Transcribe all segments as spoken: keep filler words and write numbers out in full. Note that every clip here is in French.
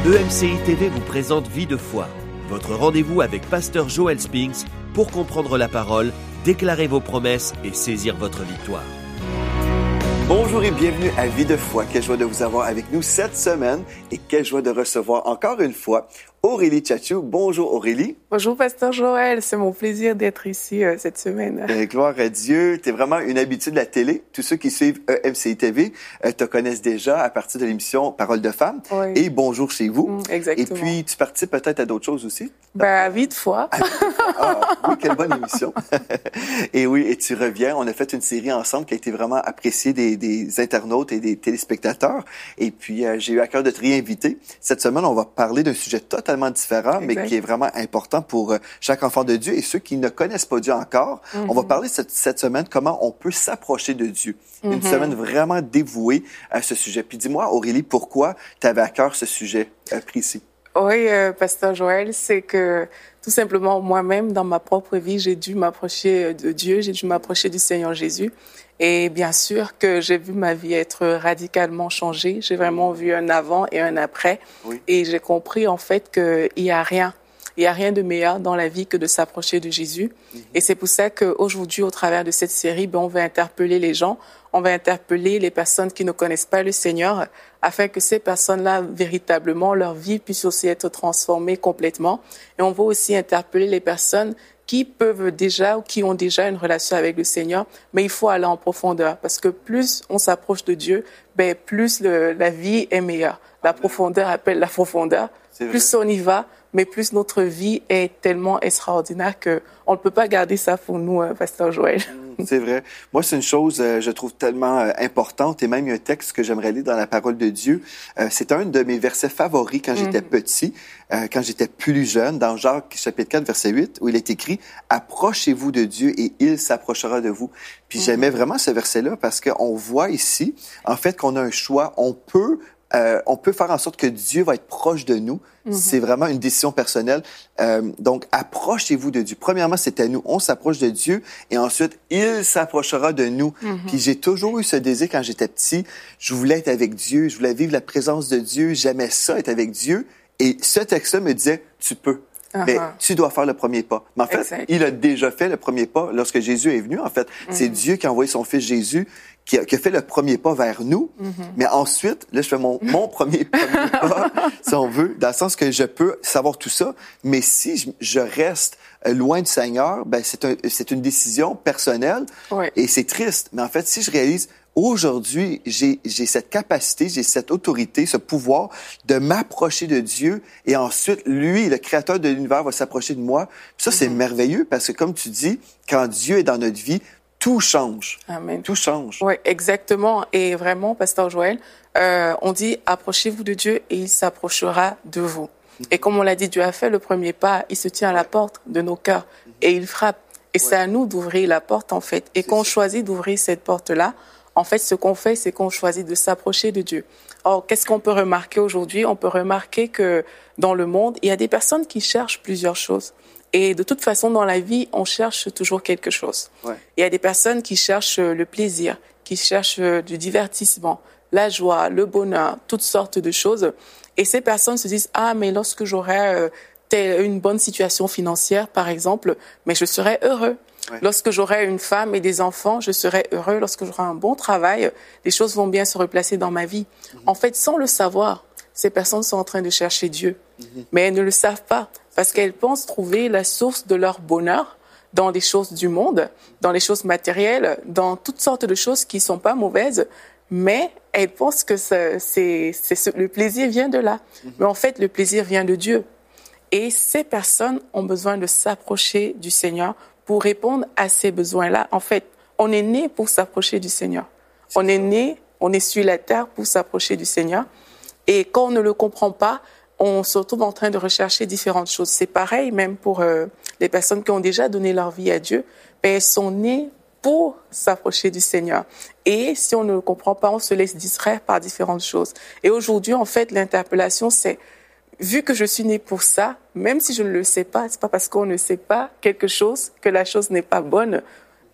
E M C I T V vous présente Vie de foi, votre rendez-vous avec Pasteur Joel Spinks pour comprendre la parole, déclarer vos promesses et saisir votre victoire. Bonjour et bienvenue à Vie de foi. Quelle joie de vous avoir avec nous cette semaine et quelle joie de recevoir encore une fois Aurélie Tchatchou. Bonjour Aurélie. Bonjour Pasteur Joel, c'est mon plaisir d'être ici euh, cette semaine. Euh, gloire à Dieu, tu es vraiment une habituée de la télé. Tous ceux qui suivent E M C I T V euh, te connaissent déjà à partir de l'émission Parole de femmes Oui. et Bonjour chez vous. Mmh, exactement. Et puis tu participes peut-être à d'autres choses aussi? Ben, Vie de foi. Ah, ah, oui, quelle bonne émission. Et oui, et tu reviens. On a fait une série ensemble qui a été vraiment appréciée des, des internautes et des téléspectateurs. Et puis, euh, j'ai eu à cœur de te réinviter. Cette semaine, on va parler d'un sujet totalement différent, exact. Mais qui est vraiment important pour euh, chaque enfant de Dieu et ceux qui ne connaissent pas Dieu encore. Mm-hmm. On va parler cette, cette semaine comment on peut s'approcher de Dieu. Mm-hmm. Une semaine vraiment dévouée à ce sujet. Puis dis-moi, Aurélie, pourquoi tu avais à cœur ce sujet euh, précis? Oui, euh, Pasteur Joel, c'est que tout simplement, moi-même, dans ma propre vie, j'ai dû m'approcher de Dieu, j'ai dû m'approcher du Seigneur Jésus. Et bien sûr que j'ai vu ma vie être radicalement changée. J'ai vraiment vu un avant et un après. Oui. Et j'ai compris, en fait, qu'il n'y a rien. Il n'y a rien de meilleur dans la vie que de s'approcher de Jésus. Mm-hmm. Et c'est pour ça qu'aujourd'hui, au travers de cette série, ben, on va interpeller les gens, on va interpeller les personnes qui ne connaissent pas le Seigneur, afin que ces personnes-là, véritablement, leur vie puisse aussi être transformée complètement. Et on va aussi interpeller les personnes qui peuvent déjà ou qui ont déjà une relation avec le Seigneur, mais il faut aller en profondeur, parce que plus on s'approche de Dieu, ben, plus le, la vie est meilleure. La Amen. Profondeur appelle la profondeur. Plus on y va, mais plus notre vie est tellement extraordinaire qu'on ne peut pas garder ça pour nous, hein, Pasteur Joël. C'est vrai. Moi, c'est une chose, euh, je trouve tellement euh, importante, et même il y a un texte que j'aimerais lire dans la parole de Dieu. Euh, c'est un de mes versets favoris quand j'étais mm-hmm. petit, euh, quand j'étais plus jeune, dans Jacques chapitre quatre, verset huit, où il est écrit « Approchez-vous de Dieu et il s'approchera de vous ». Puis mm-hmm. j'aimais vraiment ce verset-là parce qu'on voit ici, en fait, qu'on a un choix. On peut Euh, on peut faire en sorte que Dieu va être proche de nous. Mm-hmm. C'est vraiment une décision personnelle. Euh, donc, approchez-vous de Dieu. Premièrement, c'est à nous. On s'approche de Dieu et ensuite, il s'approchera de nous. Mm-hmm. Puis j'ai toujours eu ce désir quand j'étais petit. Je voulais être avec Dieu. Je voulais vivre la présence de Dieu. J'aimais ça, être avec Dieu. Et ce texte-là me disait, tu peux. Uh-huh. Mais tu dois faire le premier pas. Mais en fait, exact. Il a déjà fait le premier pas lorsque Jésus est venu. En fait, mm-hmm. c'est Dieu qui a envoyé son fils Jésus qui a, qui a fait le premier pas vers nous. Mm-hmm. Mais ensuite, là, je fais mon, mon premier, premier pas, si on veut, dans le sens que je peux savoir tout ça. Mais si je, je reste loin du Seigneur, ben c'est, un, c'est une décision personnelle. Ouais. Et c'est triste. Mais en fait, si je réalise, aujourd'hui, j'ai, j'ai cette capacité, j'ai cette autorité, ce pouvoir de m'approcher de Dieu et ensuite, lui, le créateur de l'univers, va s'approcher de moi. Puis ça, mm-hmm. c'est merveilleux parce que, comme tu dis, quand Dieu est dans notre vie, tout change. Amen. Tout change. Oui, exactement. Et vraiment, Pasteur Joël, euh, on dit, approchez-vous de Dieu et il s'approchera de vous. Mm-hmm. Et comme on l'a dit, Dieu a fait le premier pas, il se tient à la porte de nos cœurs mm-hmm. et il frappe. Et ouais. c'est à nous d'ouvrir la porte, en fait. Et c'est quand on choisit d'ouvrir cette porte-là, en fait, ce qu'on fait, c'est qu'on choisit de s'approcher de Dieu. Or, qu'est-ce qu'on peut remarquer aujourd'hui? On peut remarquer que dans le monde, il y a des personnes qui cherchent plusieurs choses. Et de toute façon, dans la vie, on cherche toujours quelque chose. Ouais. Il y a des personnes qui cherchent le plaisir, qui cherchent du divertissement, la joie, le bonheur, toutes sortes de choses. Et ces personnes se disent « Ah, mais lorsque j'aurai euh, telle, une bonne situation financière, par exemple, mais je serai heureux. » Ouais. Lorsque j'aurai une femme et des enfants, je serai heureux. Lorsque j'aurai un bon travail, les choses vont bien se replacer dans ma vie. Mm-hmm. En fait, sans le savoir, ces personnes sont en train de chercher Dieu. Mm-hmm. Mais elles ne le savent pas parce qu'elles pensent trouver la source de leur bonheur dans les choses du monde, dans les choses matérielles, dans toutes sortes de choses qui ne sont pas mauvaises. Mais elles pensent que c'est, c'est, c'est, le plaisir vient de là. Mm-hmm. Mais en fait, le plaisir vient de Dieu. Et ces personnes ont besoin de s'approcher du Seigneur pour répondre à ces besoins-là. En fait, on est né pour s'approcher du Seigneur. C'est on ça. est né, on est sur la terre pour s'approcher du Seigneur. Et quand on ne le comprend pas, on se retrouve en train de rechercher différentes choses. C'est pareil même pour euh, les personnes qui ont déjà donné leur vie à Dieu. Ben, elles sont nées pour s'approcher du Seigneur. Et si on ne le comprend pas, on se laisse distraire par différentes choses. Et aujourd'hui, en fait, l'interpellation, c'est vu que je suis née pour ça, même si je ne le sais pas, c'est pas parce qu'on ne sait pas quelque chose que la chose n'est pas bonne.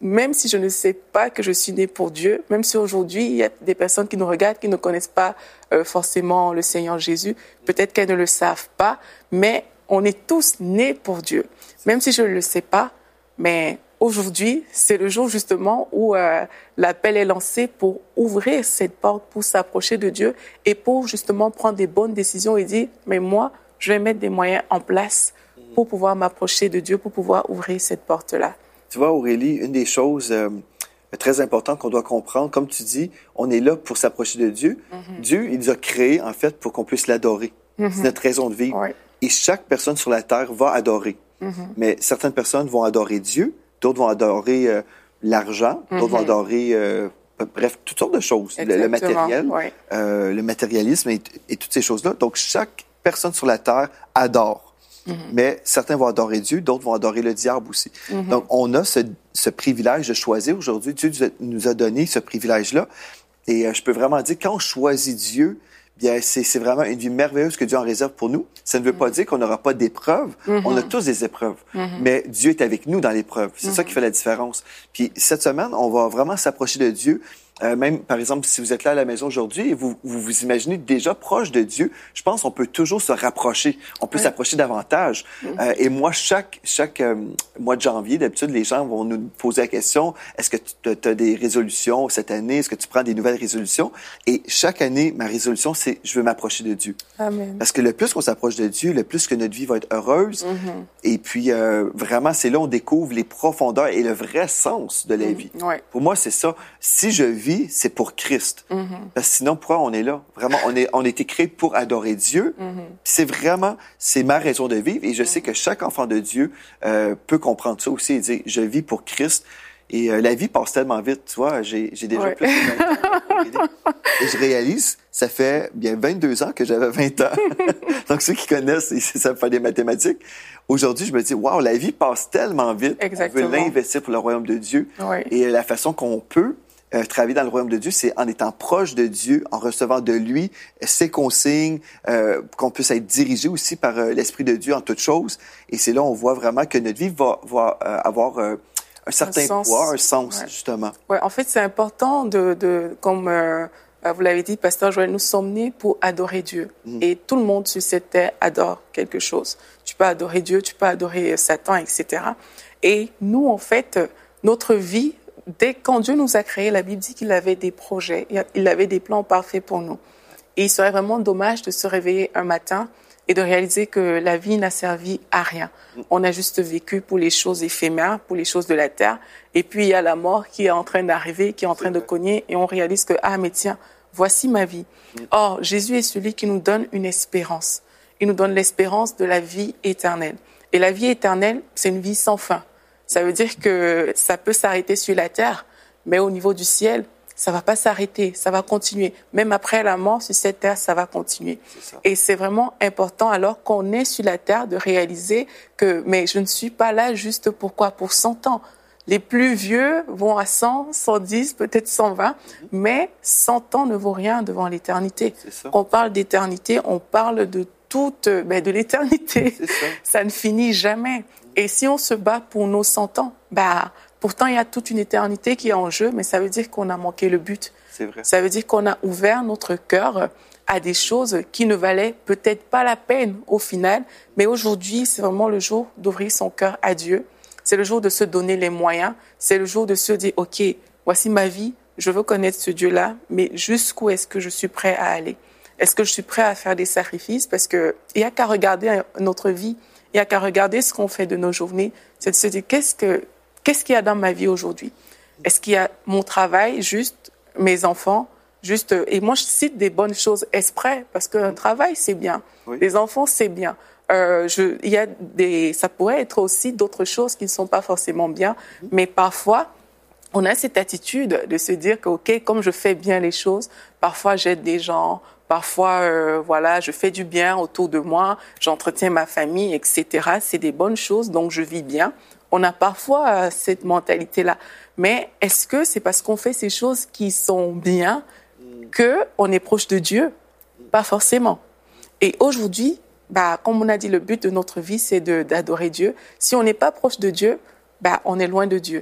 même si je ne sais pas que je suis née pour Dieu, même si aujourd'hui il y a des personnes qui nous regardent, qui ne connaissent pas euh, forcément le Seigneur Jésus, peut-être qu'elles ne le savent pas, mais on est tous nés pour Dieu. Même si je ne le sais pas, mais aujourd'hui, c'est le jour justement où euh, l'appel est lancé pour ouvrir cette porte, pour s'approcher de Dieu et pour justement prendre des bonnes décisions et dire, mais moi, je vais mettre des moyens en place pour pouvoir m'approcher de Dieu, pour pouvoir ouvrir cette porte-là. Tu vois, Aurélie, une des choses euh, très importantes qu'on doit comprendre, comme tu dis, on est là pour s'approcher de Dieu. Mm-hmm. Dieu, il nous a créés, en fait, pour qu'on puisse l'adorer. Mm-hmm. C'est notre raison de vivre. Ouais. Et chaque personne sur la terre va adorer. Mm-hmm. Mais certaines personnes vont adorer Dieu, d'autres vont adorer euh, l'argent, mm-hmm. d'autres vont adorer, euh, bref, toutes sortes de choses. Le, le matériel, ouais. euh, le matérialisme et, et toutes ces choses-là. Donc, chaque personne sur la terre adore. Mm-hmm. Mais certains vont adorer Dieu, d'autres vont adorer le diable aussi. Mm-hmm. Donc, on a ce, ce privilège de choisir aujourd'hui. Dieu nous a donné ce privilège-là. Et euh, je peux vraiment dire, quand on choisit Dieu, bien, c'est, c'est vraiment une vie merveilleuse que Dieu en réserve pour nous. Ça ne veut mm-hmm. pas dire qu'on n'aura pas d'épreuves. Mm-hmm. On a tous des épreuves. Mm-hmm. Mais Dieu est avec nous dans l'épreuve. C'est mm-hmm. ça qui fait la différence. Puis, cette semaine, on va vraiment s'approcher de Dieu. Euh, même, par exemple, si vous êtes là à la maison aujourd'hui et vous, vous vous imaginez déjà proche de Dieu, je pense qu'on peut toujours se rapprocher. On peut oui. s'approcher davantage. Mm-hmm. Euh, et moi, chaque chaque euh, mois de janvier, d'habitude, les gens vont nous poser la question, est-ce que tu as des résolutions cette année? Est-ce que tu prends des nouvelles résolutions? Et chaque année, ma résolution, c'est je veux m'approcher de Dieu. Amen. Parce que le plus qu'on s'approche de Dieu, le plus que notre vie va être heureuse. Mm-hmm. Et puis, euh, vraiment, c'est là où on découvre les profondeurs et le vrai sens de la mm-hmm. vie. Ouais. Pour moi, c'est ça. Si je vis, c'est pour Christ. Mm-hmm. Parce que sinon, pourquoi on est là? Vraiment, on est, on a été créé pour adorer Dieu. Mm-hmm. C'est vraiment, c'est ma raison de vivre. Et je mm-hmm. sais que chaque enfant de Dieu euh, peut comprendre ça aussi et dire, je vis pour Christ. Et euh, la vie passe tellement vite, tu vois. J'ai, j'ai déjà ouais. plus de vingt ans. Et je réalise, ça fait bien vingt-deux ans que j'avais vingt ans. Donc, ceux qui connaissent, ça me fait des mathématiques. Aujourd'hui, je me dis, waouh, la vie passe tellement vite. Exactement. On veut l'investir pour le royaume de Dieu. Ouais. Et la façon qu'on peut Euh, travailler dans le royaume de Dieu, c'est en étant proche de Dieu, en recevant de lui ses consignes, euh, qu'on puisse être dirigé aussi par euh, l'Esprit de Dieu en toutes choses. Et c'est là on voit vraiment que notre vie va, va euh, avoir euh, un certain un poids, un sens, ouais. justement. Ouais, en fait, c'est important de, de comme euh, vous l'avez dit, Pasteur Joël, nous sommes nés pour adorer Dieu. Mm. Et tout le monde sur cette terre adore quelque chose. Tu peux adorer Dieu, tu peux adorer Satan, et cetera. Et nous, en fait, notre vie, dès quand Dieu nous a créés, la Bible dit qu'il avait des projets, il avait des plans parfaits pour nous. Et il serait vraiment dommage de se réveiller un matin et de réaliser que la vie n'a servi à rien. On a juste vécu pour les choses éphémères, pour les choses de la terre. Et puis il y a la mort qui est en train d'arriver, qui est en train de cogner, et on réalise que, ah mais tiens, voici ma vie. Or, Jésus est celui qui nous donne une espérance. Il nous donne l'espérance de la vie éternelle. Et la vie éternelle, c'est une vie sans fin. Ça veut dire que ça peut s'arrêter sur la terre, mais au niveau du ciel, ça va pas s'arrêter, ça va continuer. Même après la mort, sur cette terre, ça va continuer. C'est Et c'est vraiment important, alors qu'on est sur la terre, de réaliser que, mais je ne suis pas là juste pourquoi? Pour cent ans. Les plus vieux vont à cent, cent dix, peut-être cent vingt, mm-hmm. mais cent ans ne vaut rien devant l'éternité. Quand on parle d'éternité, on parle de toute, ben, de l'éternité. Ça. ça ne finit jamais. Et si on se bat pour nos cent ans, bah, pourtant il y a toute une éternité qui est en jeu, mais ça veut dire qu'on a manqué le but. C'est vrai. Ça veut dire qu'on a ouvert notre cœur à des choses qui ne valaient peut-être pas la peine au final, mais aujourd'hui, c'est vraiment le jour d'ouvrir son cœur à Dieu. C'est le jour de se donner les moyens. C'est le jour de se dire, OK, voici ma vie, je veux connaître ce Dieu-là, mais jusqu'où est-ce que je suis prêt à aller? Est-ce que je suis prêt à faire des sacrifices? Parce qu'il n'y a qu'à regarder notre vie. Il n'y a qu'à regarder ce qu'on fait de nos journées, c'est de se dire qu'est-ce, que, qu'est-ce qu'il y a dans ma vie aujourd'hui? Est-ce qu'il y a mon travail, juste mes enfants, juste... Et moi, je cite des bonnes choses exprès, parce qu'un travail, c'est bien. Oui. Les enfants, c'est bien. Euh, je, il y a des, ça pourrait être aussi d'autres choses qui ne sont pas forcément bien, mmh. mais parfois, on a cette attitude de se dire que, OK, comme je fais bien les choses, parfois j'aide des gens, parfois, euh, voilà, je fais du bien autour de moi, j'entretiens ma famille, et cetera. C'est des bonnes choses, donc je vis bien. On a parfois euh, cette mentalité-là. Mais est-ce que c'est parce qu'on fait ces choses qui sont bien qu'on est proche de Dieu? Pas forcément. Et aujourd'hui, bah, comme on a dit, le but de notre vie, c'est de, d'adorer Dieu. Si on n'est pas proche de Dieu, bah, on est loin de Dieu.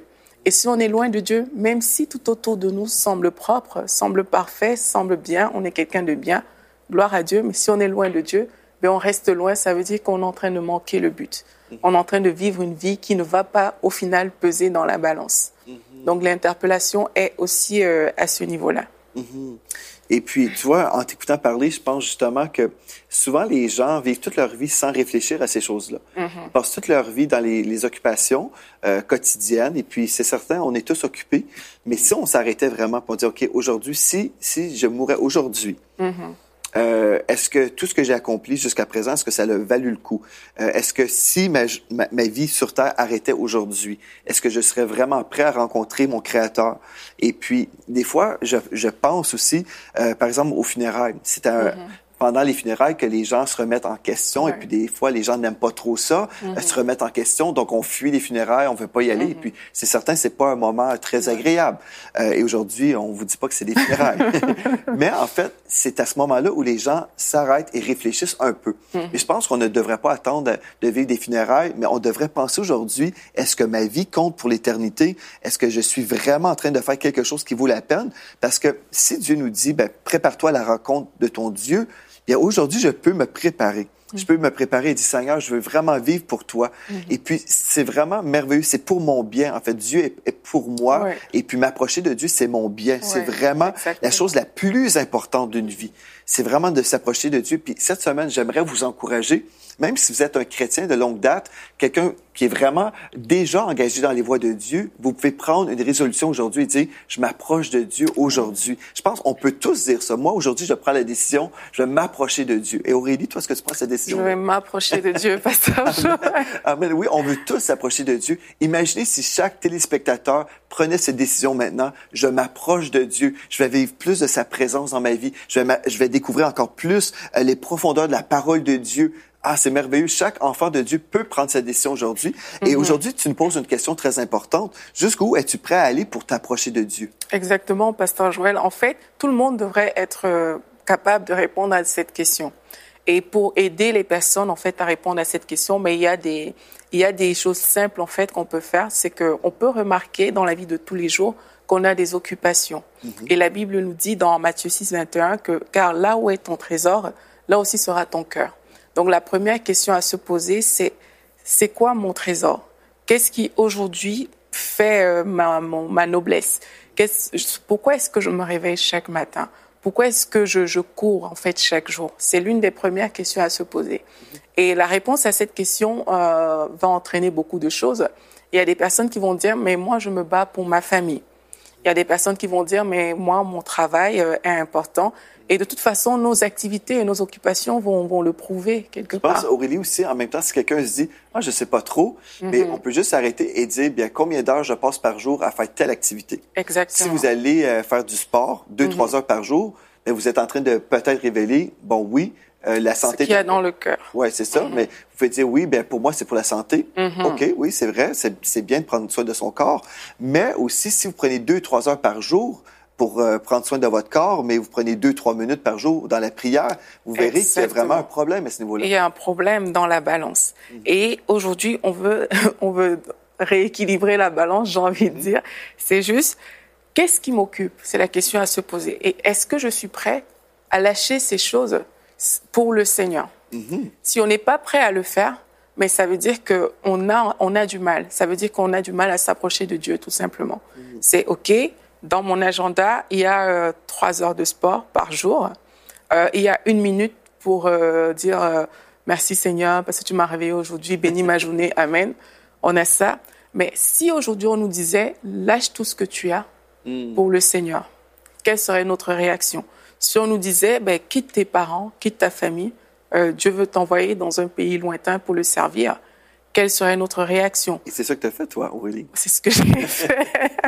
Et si on est loin de Dieu, même si tout autour de nous semble propre, semble parfait, semble bien, on est quelqu'un de bien, gloire à Dieu. Mais si on est loin de Dieu, ben on reste loin, ça veut dire qu'on est en train de manquer le but. On est en train de vivre une vie qui ne va pas, au final, peser dans la balance. Mm-hmm. Donc, l'interpellation est aussi euh, à ce niveau-là. Mm-hmm. Et puis, tu vois, en t'écoutant parler, je pense justement que souvent, les gens vivent toute leur vie sans réfléchir à ces choses-là. Mm-hmm. Ils passent toute leur vie dans les, les occupations euh, quotidiennes. Et puis, c'est certain, on est tous occupés. Mais si on s'arrêtait vraiment pour dire, OK, aujourd'hui, si, si je mourais aujourd'hui, mm-hmm. Euh, est-ce que tout ce que j'ai accompli jusqu'à présent, est-ce que ça a valu le coup? Euh, est-ce que si ma, ma, ma vie sur Terre arrêtait aujourd'hui, est-ce que je serais vraiment prêt à rencontrer mon Créateur? Et puis, des fois, je, je pense aussi, euh, par exemple, aux funérailles. C'est un... Mm-hmm. Pendant les funérailles que les gens se remettent en question. Ouais. Et puis des fois, les gens n'aiment pas trop ça, mm-hmm. se remettent en question. Donc, on fuit les funérailles, on veut pas y aller. Mm-hmm. Et puis, c'est certain, c'est pas un moment très agréable. Euh, et aujourd'hui, on vous dit pas que c'est des funérailles. Mais en fait, c'est à ce moment-là où les gens s'arrêtent et réfléchissent un peu. Mm-hmm. Et je pense qu'on ne devrait pas attendre de vivre des funérailles, mais on devrait penser aujourd'hui, est-ce que ma vie compte pour l'éternité? Est-ce que je suis vraiment en train de faire quelque chose qui vaut la peine? Parce que si Dieu nous dit, ben, prépare-toi à la rencontre de ton Dieu, bien, aujourd'hui, je peux me préparer. Mm. Je peux me préparer et dire, Seigneur, je veux vraiment vivre pour toi. Mm. Et puis, c'est vraiment merveilleux. C'est pour mon bien. En fait, Dieu est, est pour moi. Ouais. Et puis, m'approcher de Dieu, c'est mon bien. Ouais, c'est vraiment exactement. La chose la plus importante d'une vie. C'est vraiment de s'approcher de Dieu. Puis, cette semaine, j'aimerais vous encourager, même si vous êtes un chrétien de longue date, quelqu'un qui est vraiment déjà engagé dans les voies de Dieu, vous pouvez prendre une résolution aujourd'hui et dire, je m'approche de Dieu aujourd'hui. Je pense qu'on peut tous dire ça. Moi, aujourd'hui, je prends la décision, je vais m'approcher de Dieu. Et Aurélie, toi, est-ce que tu prends cette décision? Je vais m'approcher de Dieu, pasteur. Amen. Amen. Oui, on veut tous s'approcher de Dieu. Imaginez si chaque téléspectateur prenait cette décision maintenant. Je m'approche de Dieu. Je vais vivre plus de sa présence dans ma vie. Je vais, je vais découvrir encore plus euh, les profondeurs de la parole de Dieu. Ah, c'est merveilleux. Chaque enfant de Dieu peut prendre cette décision aujourd'hui. Mm-hmm. Et aujourd'hui, tu nous poses une question très importante. Jusqu'où es-tu prêt à aller pour t'approcher de Dieu? Exactement, pasteur Joël. En fait, tout le monde devrait être euh, capable de répondre à cette question. Et pour aider les personnes, en fait, à répondre à cette question, mais il y a des, il y a des choses simples, en fait, qu'on peut faire. C'est qu'on peut remarquer dans la vie de tous les jours qu'on a des occupations. Mm-hmm. Et la Bible nous dit dans Matthieu six, vingt et un que, car là où est ton trésor, là aussi sera ton cœur. Donc, la première question à se poser, c'est c'est quoi mon trésor? Qu'est-ce qui, aujourd'hui, fait euh, ma, mon, ma noblesse? Qu'est-ce, pourquoi est-ce que je me réveille chaque matin? Pourquoi est-ce que je, je cours, en fait, chaque jour? C'est l'une des premières questions à se poser. Et la réponse à cette question euh, va entraîner beaucoup de choses. Il y a des personnes qui vont dire, mais moi, je me bats pour ma famille. Il y a des personnes qui vont dire, mais moi, mon travail euh, est important. Et de toute façon, nos activités et nos occupations vont, vont le prouver quelque part. Je pense, Aurélie, aussi, en même temps, si quelqu'un se dit « Ah, je sais pas trop mm-hmm. », mais on peut juste s'arrêter et dire bien combien d'heures je passe par jour à faire telle activité. Exactement. Si vous allez euh, faire du sport deux, mm-hmm. trois heures par jour, bien, vous êtes en train de peut-être révéler, bon, oui, euh, la santé... Ce qu'il y a dans le cœur. Oui, c'est ça, mm-hmm. mais vous pouvez dire oui, bien, pour moi, c'est pour la santé. Mm-hmm. OK, oui, c'est vrai, c'est, c'est bien de prendre soin de son corps, mais aussi, si vous prenez deux, trois heures par jour... pour euh, prendre soin de votre corps, mais vous prenez deux, trois minutes par jour dans la prière, vous verrez Exactement. Qu'il y a vraiment un problème à ce niveau-là. Il y a un problème dans la balance. Mm-hmm. Et aujourd'hui, on veut, on veut rééquilibrer la balance, j'ai envie mm-hmm. de dire. C'est juste, qu'est-ce qui m'occupe? C'est la question à se poser. Et est-ce que je suis prêt à lâcher ces choses pour le Seigneur? Mm-hmm. Si on n'est pas prêt à le faire, mais ça veut dire qu'on a, on a du mal. Ça veut dire qu'on a du mal à s'approcher de Dieu, tout simplement. Mm-hmm. C'est OK. Dans mon agenda, il y a euh, trois heures de sport par jour. Euh, il y a une minute pour euh, dire euh, merci Seigneur parce que tu m'as réveillé aujourd'hui, bénis ma journée, amen. On a ça. Mais si aujourd'hui on nous disait lâche tout ce que tu as mm. pour le Seigneur, quelle serait notre réaction? Si on nous disait ben, quitte tes parents, quitte ta famille, euh, Dieu veut t'envoyer dans un pays lointain pour le servir, quelle serait notre réaction? Et c'est ça que tu as fait, toi, Aurélie? C'est ce que j'ai fait.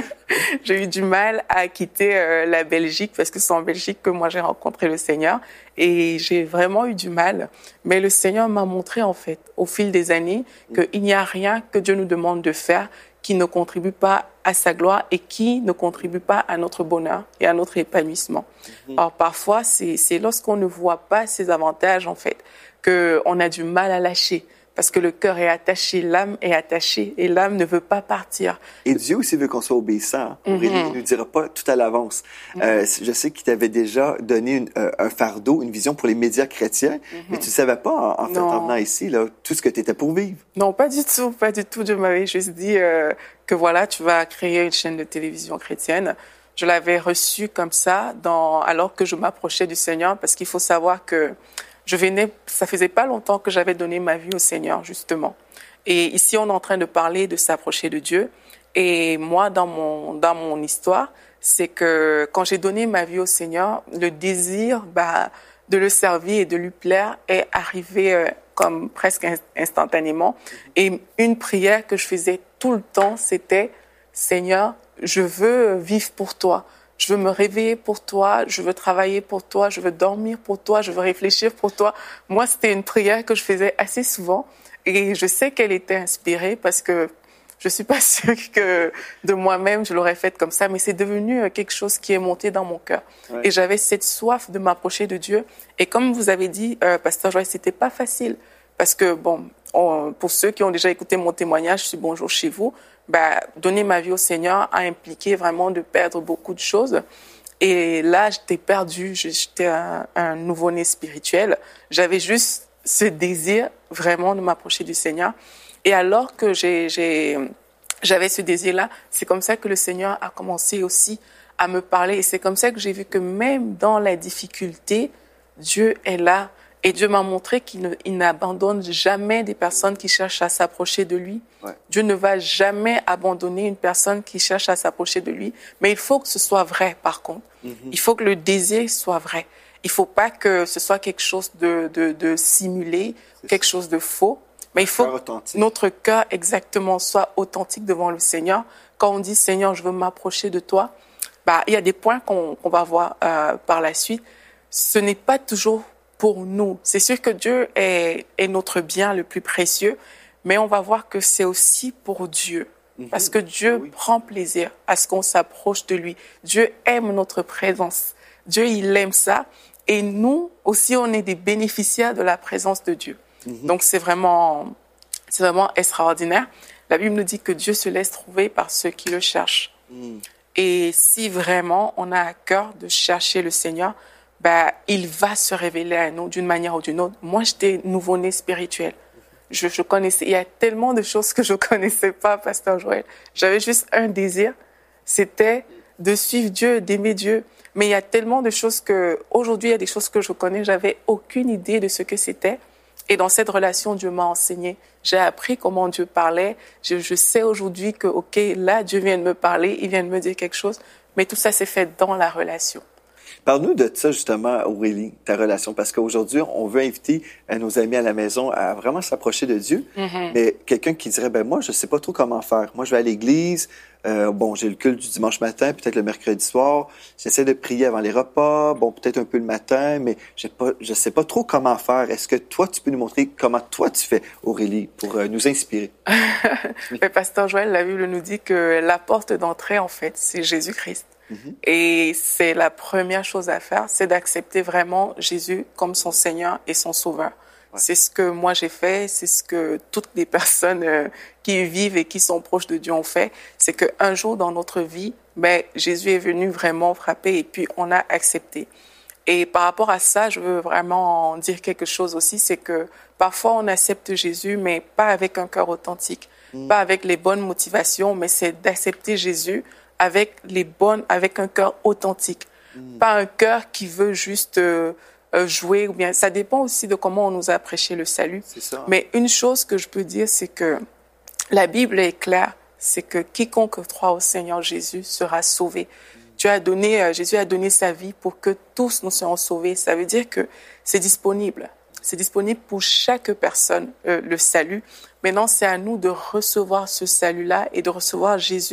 J'ai eu du mal à quitter euh, la Belgique parce que c'est en Belgique que moi j'ai rencontré le Seigneur et j'ai vraiment eu du mal. Mais le Seigneur m'a montré, en fait, au fil des années, qu'il n'y a rien que Dieu nous demande de faire qui ne contribue pas à sa gloire et qui ne contribue pas à notre bonheur et à notre épanouissement. Mm-hmm. Alors parfois, c'est, c'est lorsqu'on ne voit pas ces avantages, en fait, qu'on a du mal à lâcher. Parce que le cœur est attaché, l'âme est attachée et l'âme ne veut pas partir. Et Dieu aussi veut qu'on soit obéissant. Mm-hmm. Il ne nous dira pas tout à l'avance. Mm-hmm. euh, je sais qu'il t'avait déjà donné une, euh, un fardeau, une vision pour les médias chrétiens, mm-hmm. mais tu ne savais pas, en, en fait, en venant ici, là, tout ce que tu étais pour vivre. Non, pas du tout, pas du tout. Dieu m'avait juste dit euh, que voilà, tu vas créer une chaîne de télévision chrétienne. Je l'avais reçu comme ça dans, alors que je m'approchais du Seigneur, parce qu'il faut savoir que je venais, ça faisait pas longtemps que j'avais donné ma vie au Seigneur, justement. Et ici, on est en train de parler de s'approcher de Dieu. Et moi, dans mon, dans mon histoire, c'est que quand j'ai donné ma vie au Seigneur, le désir, bah, de le servir et de lui plaire est arrivé euh, comme presque instantanément. Et une prière que je faisais tout le temps, c'était « Seigneur, je veux vivre pour toi. Je veux me réveiller pour toi, je veux travailler pour toi, je veux dormir pour toi, je veux réfléchir pour toi. » Moi, c'était une prière que je faisais assez souvent et je sais qu'elle était inspirée parce que je suis pas sûre que de moi-même, je l'aurais faite comme ça, mais c'est devenu quelque chose qui est monté dans mon cœur. Ouais. Et j'avais cette soif de m'approcher de Dieu. Et comme vous avez dit, euh, Pasteur Joël, c'était pas facile parce que, bon, on, pour ceux qui ont déjà écouté mon témoignage, je suis bonjour chez vous, bah, donner ma vie au Seigneur a impliqué vraiment de perdre beaucoup de choses. Et là, j'étais perdue, j'étais un, un nouveau-né spirituel. J'avais juste ce désir vraiment de m'approcher du Seigneur. Et alors que j'ai, j'ai, j'avais ce désir-là, c'est comme ça que le Seigneur a commencé aussi à me parler. Et c'est comme ça que j'ai vu que même dans la difficulté, Dieu est là. Et Dieu m'a montré qu'il ne, il n'abandonne jamais des personnes qui cherchent à s'approcher de lui. Ouais. Dieu ne va jamais abandonner une personne qui cherche à s'approcher de lui. Mais il faut que ce soit vrai, par contre. Mm-hmm. Il faut que le désir soit vrai. Il ne faut pas que ce soit quelque chose de, de, de simulé, c'est quelque ça. chose de faux. Mais il faut que notre cœur exactement soit authentique devant le Seigneur. Quand on dit « Seigneur, je veux m'approcher de toi », bah, il y a des points qu'on, qu'on va voir euh, par la suite. Ce n'est pas toujours pour nous. C'est sûr que Dieu est, est notre bien le plus précieux, mais on va voir que c'est aussi pour Dieu. Mm-hmm. Parce que Dieu oui. prend plaisir à ce qu'on s'approche de lui. Dieu aime notre présence. Dieu, il aime ça. Et nous aussi, on est des bénéficiaires de la présence de Dieu. Mm-hmm. Donc, c'est vraiment, c'est vraiment extraordinaire. La Bible nous dit que Dieu se laisse trouver par ceux qui le cherchent. Mm. Et si vraiment on a à cœur de chercher le Seigneur, ben, il va se révéler à nous d'une manière ou d'une autre. Moi, j'étais nouveau-né spirituel. Je, je connaissais, il y a tellement de choses que je connaissais pas, Pasteur Joël. J'avais juste un désir, c'était de suivre Dieu, d'aimer Dieu. Mais il y a tellement de choses que, aujourd'hui, il y a des choses que je connais, j'avais aucune idée de ce que c'était. Et dans cette relation, Dieu m'a enseigné. J'ai appris comment Dieu parlait. Je, je sais aujourd'hui que, OK, là, Dieu vient de me parler, il vient de me dire quelque chose. Mais tout ça s'est fait dans la relation. Parle-nous de ça, justement, Aurélie, ta relation, parce qu'aujourd'hui, on veut inviter nos amis à la maison à vraiment s'approcher de Dieu, mm-hmm. mais quelqu'un qui dirait, ben moi, je sais pas trop comment faire. Moi, je vais à l'église, euh, bon, j'ai le culte du dimanche matin, peut-être le mercredi soir, j'essaie de prier avant les repas, bon, peut-être un peu le matin, mais j'ai pas, je sais pas trop comment faire. Est-ce que toi, tu peux nous montrer comment toi, tu fais, Aurélie, pour euh, nous inspirer? Mais Pasteur Joël, la Bible nous dit que la porte d'entrée, en fait, c'est Jésus-Christ. Mm-hmm. Et c'est la première chose à faire, c'est d'accepter vraiment Jésus comme son Seigneur et son Sauveur. Ouais. C'est ce que moi j'ai fait, c'est ce que toutes les personnes euh, qui vivent et qui sont proches de Dieu ont fait. C'est qu'un jour dans notre vie, ben, Jésus est venu vraiment frapper et puis on a accepté. Et par rapport à ça, je veux vraiment dire quelque chose aussi, c'est que parfois on accepte Jésus, mais pas avec un cœur authentique, mm. pas avec les bonnes motivations, mais c'est d'accepter Jésus avec les bonnes, avec un cœur authentique, mmh. pas un cœur qui veut juste euh, jouer ou bien. Ça dépend aussi de comment on nous a prêché le salut. C'est ça. Mais une chose que je peux dire, c'est que la Bible est claire, c'est que quiconque croit au Seigneur Jésus sera sauvé. Mmh. Dieu a donné, euh, Jésus a donné sa vie pour que tous nous soyons sauvés. Ça veut dire que c'est disponible. C'est disponible pour chaque personne, euh, le salut. Maintenant, c'est à nous de recevoir ce salut-là et de recevoir Jésus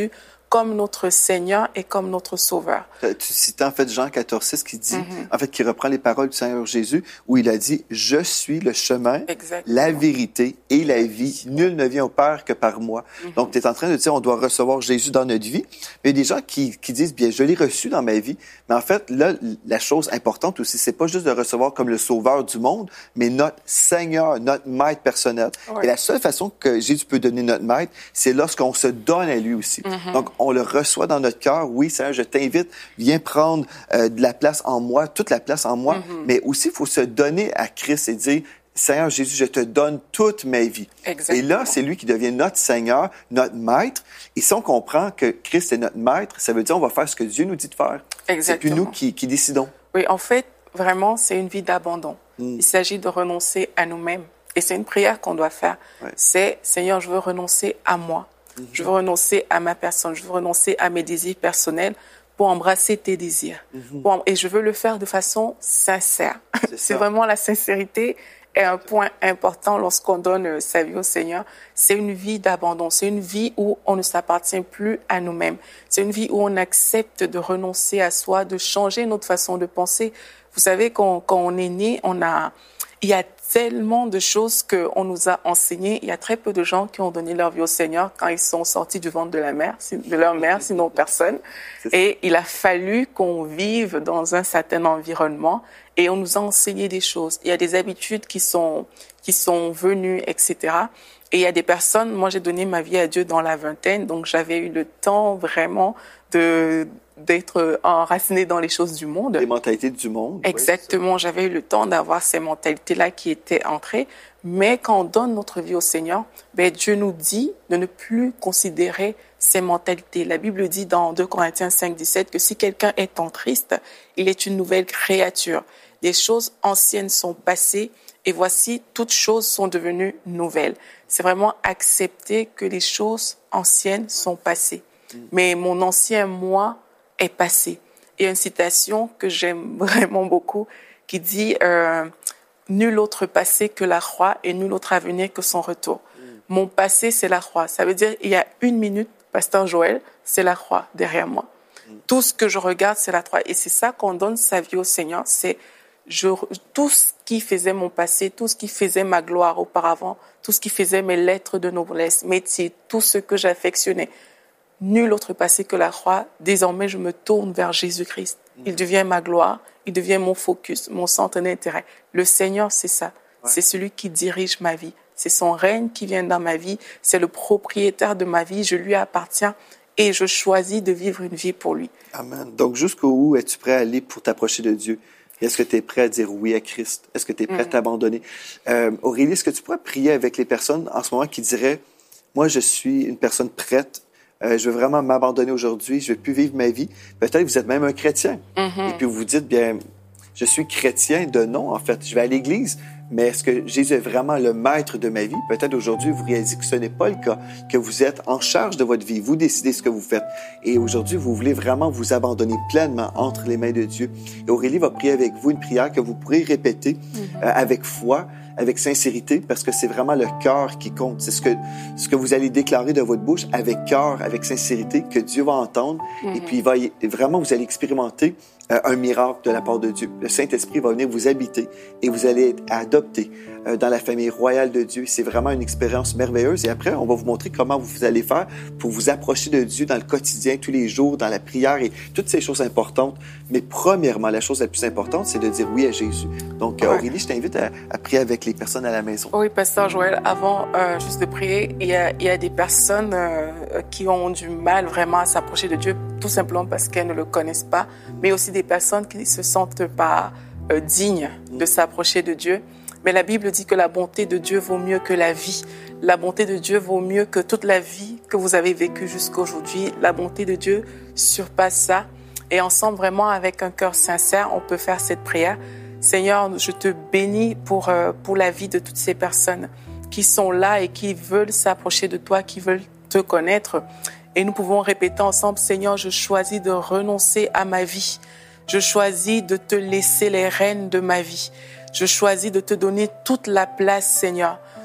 comme notre Seigneur et comme notre Sauveur. Tu citais en fait Jean quatorze six qui dit, mm-hmm. en fait, qui reprend les paroles du Seigneur Jésus, où il a dit, je suis le chemin, exactement. La vérité et la vie. Nul ne vient au Père que par moi. Mm-hmm. Donc, tu es en train de dire, on doit recevoir Jésus dans notre vie. Mais il y a des gens qui, qui disent, bien, je l'ai reçu dans ma vie. Mais en fait, là, la chose importante aussi, c'est pas juste de recevoir comme le Sauveur du monde, mais notre Seigneur, notre Maître personnel. Ouais. Et la seule façon que Jésus peut donner notre Maître, c'est lorsqu'on se donne à lui aussi. Mm-hmm. Donc, on le reçoit dans notre cœur. Oui, Seigneur, je t'invite, viens prendre euh, de la place en moi, toute la place en moi. Mm-hmm. Mais aussi, il faut se donner à Christ et dire, Seigneur Jésus, je te donne toute ma vie. Exactement. Et là, c'est lui qui devient notre Seigneur, notre Maître. Et si on comprend que Christ est notre Maître, ça veut dire qu'on va faire ce que Dieu nous dit de faire. Exactement. C'est plus nous qui, qui décidons. Oui, en fait, vraiment, c'est une vie d'abandon. Mm. Il s'agit de renoncer à nous-mêmes. Et c'est une prière qu'on doit faire. Ouais. C'est, Seigneur, je veux renoncer à moi. Mm-hmm. Je veux renoncer à ma personne. Je veux renoncer à mes désirs personnels pour embrasser tes désirs. Mm-hmm. Pour, et je veux le faire de façon sincère. C'est, c'est vraiment la sincérité est un point important lorsqu'on donne sa vie au Seigneur. C'est une vie d'abandon. C'est une vie où on ne s'appartient plus à nous-mêmes. C'est une vie où on accepte de renoncer à soi, de changer notre façon de penser. Vous savez, quand, quand on est né, on a, il y a tellement de choses qu'on nous a enseignées. Il y a très peu de gens qui ont donné leur vie au Seigneur quand ils sont sortis du ventre de la mère, de leur mère, sinon personne. Et il a fallu qu'on vive dans un certain environnement et on nous a enseigné des choses. Il y a des habitudes qui sont, qui sont venues, et cetera. Et il y a des personnes, moi j'ai donné ma vie à Dieu dans la vingtaine, donc j'avais eu le temps vraiment de, d'être enracinée dans les choses du monde. Les mentalités du monde. Exactement, oui, j'avais eu le temps d'avoir ces mentalités-là qui étaient entrées. Mais quand on donne notre vie au Seigneur, ben Dieu nous dit de ne plus considérer ces mentalités. La Bible dit dans deux Corinthiens cinq, dix-sept que si quelqu'un est en Christ, il est une nouvelle créature. Les choses anciennes sont passées et voici, toutes choses sont devenues nouvelles. C'est vraiment accepter que les choses anciennes sont passées. Mm. Mais mon ancien moi est passé. Il y a une citation que j'aime vraiment beaucoup qui dit euh, « Nul autre passé que la croix et nul autre avenir que son retour. Mm. » Mon passé, c'est la croix. Ça veut dire il y a une minute, Pasteur Joël, c'est la croix derrière moi. Mm. Tout ce que je regarde, c'est la croix. Et c'est ça qu'on donne sa vie au Seigneur. C'est je, tout ce qui faisait mon passé, tout ce qui faisait ma gloire auparavant, tout ce qui faisait mes lettres de noblesse, mes titres, tout ce que j'affectionnais. Nul autre passé que la croix. Désormais, je me tourne vers Jésus-Christ. Il devient ma gloire, il devient mon focus, mon centre d'intérêt. Le Seigneur, c'est ça. Ouais. C'est celui qui dirige ma vie. C'est son règne qui vient dans ma vie. C'est le propriétaire de ma vie. Je lui appartiens et je choisis de vivre une vie pour lui. Amen. Donc, jusqu'où es-tu prêt à aller pour t'approcher de Dieu? Est-ce que tu es prêt à dire oui à Christ? Est-ce que tu es prêt mm. à t'abandonner? Euh, Aurélie, est-ce que tu pourrais prier avec les personnes en ce moment qui diraient, moi, je suis une personne prête, euh, je veux vraiment m'abandonner aujourd'hui, je ne veux plus vivre ma vie. Peut-être que vous êtes même un chrétien. Mm-hmm. Et puis vous vous dites, bien, je suis chrétien de nom, en fait. Je vais à l'église, mais est-ce que Jésus est vraiment le maître de ma vie? Peut-être aujourd'hui, vous réalisez que ce n'est pas le cas, que vous êtes en charge de votre vie. Vous décidez ce que vous faites. Et aujourd'hui, vous voulez vraiment vous abandonner pleinement entre les mains de Dieu. Et Aurélie va prier avec vous une prière que vous pourrez répéter mm-hmm. euh, avec foi, avec sincérité, parce que c'est vraiment le cœur qui compte. C'est ce que, ce que vous allez déclarer de votre bouche avec cœur, avec sincérité, que Dieu va entendre. Mm-hmm. Et puis, il va y, vraiment, vous allez expérimenter euh, un miracle de la part de Dieu. Le Saint-Esprit va venir vous habiter et vous allez être adopté euh, dans la famille royale de Dieu. C'est vraiment une expérience merveilleuse. Et après, on va vous montrer comment vous allez faire pour vous approcher de Dieu dans le quotidien, tous les jours, dans la prière et toutes ces choses importantes. Mais premièrement, la chose la plus importante, c'est de dire oui à Jésus. Donc, ouais. Aurélie, je t'invite à, à prier avec les personnes à la maison. Oui, Pasteur Joël, avant euh, juste de prier, il y a, il y a des personnes euh, qui ont du mal vraiment à s'approcher de Dieu, tout simplement parce qu'elles ne le connaissent pas, mais aussi des personnes qui ne se sentent pas euh, dignes de s'approcher de Dieu. Mais la Bible dit que la bonté de Dieu vaut mieux que la vie. La bonté de Dieu vaut mieux que toute la vie que vous avez vécue jusqu'à aujourd'hui. La bonté de Dieu surpasse ça. Et ensemble, vraiment, avec un cœur sincère, on peut faire cette prière. Seigneur, je te bénis pour, euh, pour la vie de toutes ces personnes qui sont là et qui veulent s'approcher de toi, qui veulent te connaître. Et nous pouvons répéter ensemble, Seigneur, je choisis de renoncer à ma vie. Je choisis de te laisser les rênes de ma vie. Je choisis de te donner toute la place, Seigneur.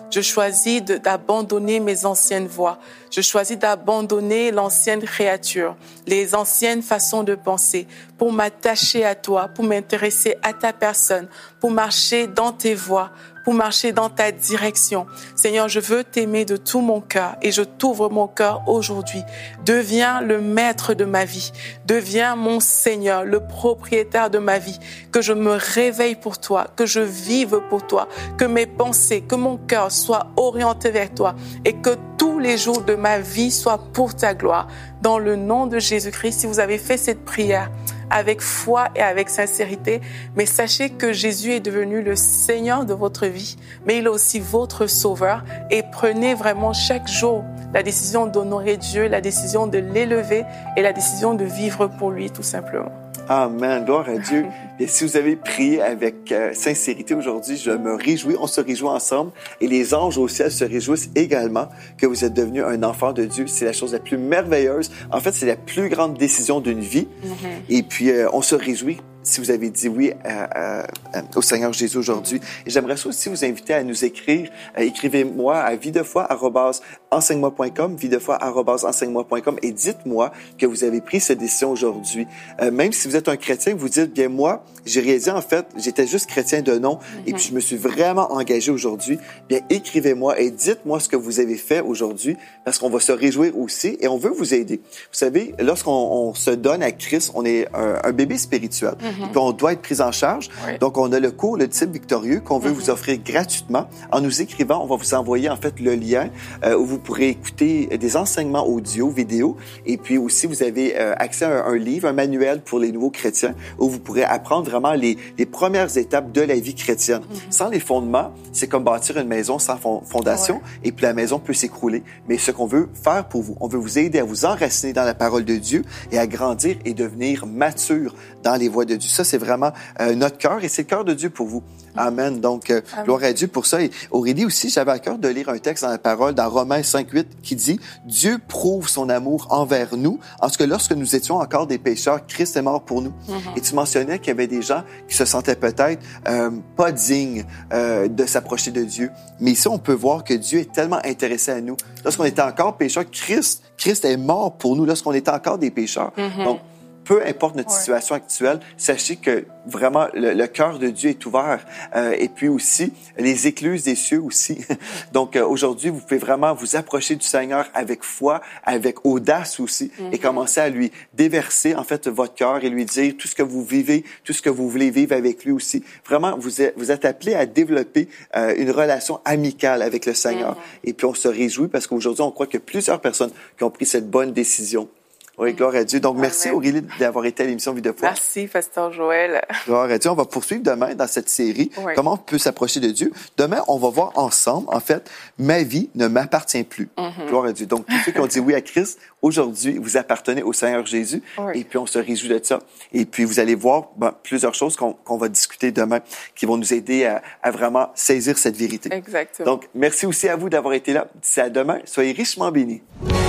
Je choisis de, d'abandonner mes anciennes voies. Je choisis d'abandonner l'ancienne créature, les anciennes façons de penser, pour m'attacher à toi, pour m'intéresser à ta personne, pour marcher dans tes voies, pour marcher dans ta direction. Seigneur, je veux t'aimer de tout mon cœur et je t'ouvre mon cœur aujourd'hui. Deviens le maître de ma vie. Deviens mon Seigneur, le propriétaire de ma vie. Que je me réveille pour toi, que je vive pour toi, que mes pensées, que mon cœur soient orientés vers toi et que tous les jours de ma vie soient pour ta gloire. Dans le nom de Jésus-Christ, si vous avez fait cette prière avec foi et avec sincérité, mais sachez que Jésus est devenu le Seigneur de votre vie, mais il est aussi votre Sauveur, et prenez vraiment chaque jour la décision d'honorer Dieu, la décision de l'élever et la décision de vivre pour lui, tout simplement. Amen. Gloire à Dieu. Et si vous avez prié avec euh, sincérité aujourd'hui, je me réjouis. On se réjouit ensemble. Et les anges au ciel se réjouissent également que vous êtes devenu un enfant de Dieu. C'est la chose la plus merveilleuse. En fait, c'est la plus grande décision d'une vie. Mm-hmm. Et puis, euh, on se réjouit si vous avez dit oui à, à, à, au Seigneur Jésus aujourd'hui. Et j'aimerais aussi vous inviter à nous écrire. Euh, écrivez-moi à vie de foi arobase enseigne-moi point com, vie de foi arobase enseigne-moi point com, et dites-moi que vous avez pris cette décision aujourd'hui. Euh, même si vous êtes un chrétien, vous dites, bien moi, j'ai réalisé en fait, j'étais juste chrétien de nom, mm-hmm. et puis je me suis vraiment engagé aujourd'hui. Bien, écrivez-moi et dites-moi ce que vous avez fait aujourd'hui, parce qu'on va se réjouir aussi et on veut vous aider. Vous savez, lorsqu'on on se donne à Christ, on est un, un bébé spirituel. Mm-hmm. Et puis on doit être pris en charge. Oui. Donc, on a le cours, le disciple victorieux, qu'on veut mm-hmm. vous offrir gratuitement. En nous écrivant, on va vous envoyer en fait le lien euh, où vous pourrez écouter des enseignements audio, vidéo. Et puis aussi, vous avez euh, accès à un, un livre, un manuel pour les nouveaux chrétiens, où vous pourrez apprendre vraiment les, les premières étapes de la vie chrétienne. Mm-hmm. Sans les fondements, c'est comme bâtir une maison sans fondation, ouais. et puis la maison peut s'écrouler. Mais ce qu'on veut faire pour vous, on veut vous aider à vous enraciner dans la parole de Dieu et à grandir et devenir mature dans les voies de Dieu. Ça, c'est vraiment euh, notre cœur et c'est le cœur de Dieu pour vous. Amen. Donc, euh, Amen. Gloire à Dieu pour ça. Et Aurélie aussi, j'avais à cœur de lire un texte dans la parole, dans Romains cinq huit, qui dit « Dieu prouve son amour envers nous, en ce que lorsque nous étions encore des pécheurs, Christ est mort pour nous. Mm-hmm. » Et tu mentionnais qu'il y avait des gens qui se sentaient peut-être euh, pas dignes euh, de s'approcher de Dieu. Mais ici, on peut voir que Dieu est tellement intéressé à nous. Lorsqu'on était encore pécheurs, Christ, Christ est mort pour nous lorsqu'on était encore des pécheurs. Mm-hmm. Donc, peu importe notre ouais. situation actuelle, sachez que vraiment le, le cœur de Dieu est ouvert. Euh, et puis aussi, les écluses des cieux aussi. Donc euh, aujourd'hui, vous pouvez vraiment vous approcher du Seigneur avec foi, avec audace aussi, mm-hmm. et commencer à lui déverser en fait votre cœur et lui dire tout ce que vous vivez, tout ce que vous voulez vivre avec lui aussi. Vraiment, vous êtes, vous êtes appelés à développer euh, une relation amicale avec le Seigneur. Mm-hmm. Et puis on se réjouit parce qu'aujourd'hui, on croit qu'il y a plusieurs personnes qui ont pris cette bonne décision. Oui, gloire à Dieu. Donc, Amen. Merci Aurélie d'avoir été à l'émission Vie de foi. Merci, Pasteur Joël. Gloire à Dieu. On va poursuivre demain dans cette série. Oui. Comment on peut s'approcher de Dieu. Demain, on va voir ensemble, en fait, ma vie ne m'appartient plus. Mm-hmm. Gloire à Dieu. Donc, tous ceux qui ont dit oui à Christ, aujourd'hui, vous appartenez au Seigneur Jésus. Oui. Et puis, on se réjouit de ça. Et puis, vous allez voir ben, plusieurs choses qu'on, qu'on va discuter demain qui vont nous aider à, à vraiment saisir cette vérité. Exactement. Donc, merci aussi à vous d'avoir été là. D'ici à demain, soyez richement bénis.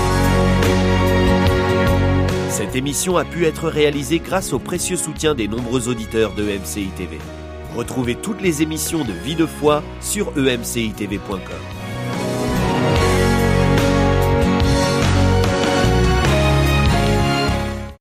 Cette émission a pu être réalisée grâce au précieux soutien des nombreux auditeurs de E M C I T V. Retrouvez toutes les émissions de Vie de foi sur e m c i t v point com.